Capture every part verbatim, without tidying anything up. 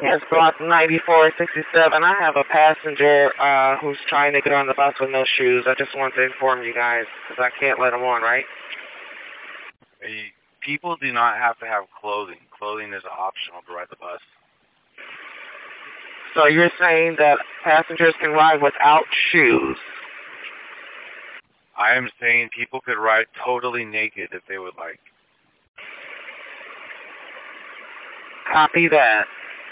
Yes, block ninety-four sixty-seven. I have a passenger uh, who's trying to get on the bus with no shoes. I just want to inform you guys because I can't let him on, right? People do not have to have clothing. Clothing is optional to ride the bus. So you're saying that passengers can ride without shoes? I am saying people could ride totally naked if they would like. Copy that.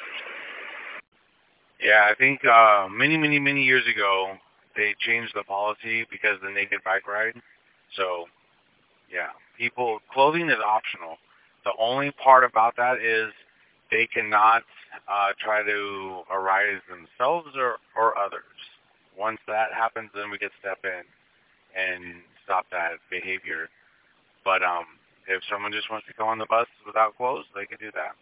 Yeah, I think uh, many, many, many years ago, they changed the policy because of the naked bike ride. So, yeah, people, clothing is optional. The only part about that is they cannot uh, try to arise themselves or, or others. Once that happens, then we could step in and stop that behavior. But um, if someone just wants to go on the bus without clothes, they can do that.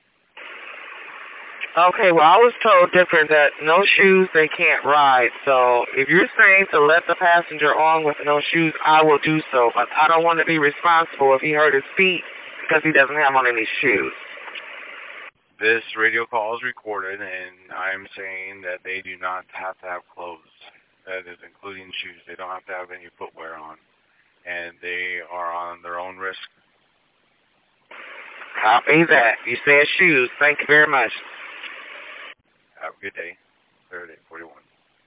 Okay, well, I was told different that no shoes, they can't ride. So if you're saying to let the passenger on with no shoes, I will do so. But I don't want to be responsible if he hurt his feet because he doesn't have on any shoes. This radio call is recorded, and I'm saying that they do not have to have clothes. That is including shoes. They don't have to have any footwear on. And they are on their own risk. Copy that. You said shoes. Thank you very much. Have a good day. thirty, forty-one.